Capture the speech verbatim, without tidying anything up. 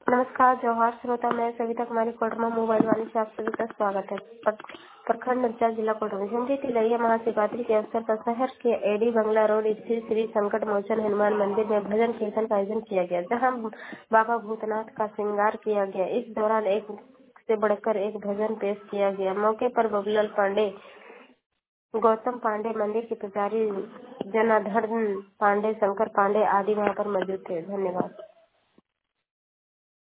नमस्कार जौहर श्रोता, मैं सविता कुमारी कोडरमा मोबाइल वाले से आप सभी का स्वागत है। पर- प्रखंड नवचार जिला कोडरमा झंडी तिलैया महाशिवरात्रि के अवसर पर शहर के एडी बंगला रोड स्थित श्री संकट मोचन हनुमान मंदिर में भजन कीर्तन का आयोजन किया गया, जहां बाबा भूतनाथ का श्रृंगार किया गया। इस दौरान एक से बढ़कर एक भजन पेश किया गया। मौके पर बबूलाल पांडे, गौतम पांडे, मंदिर के पुजारी जनार्दन पांडे, शंकर पांडे आदि वहां पर मौजूद थे। धन्यवाद।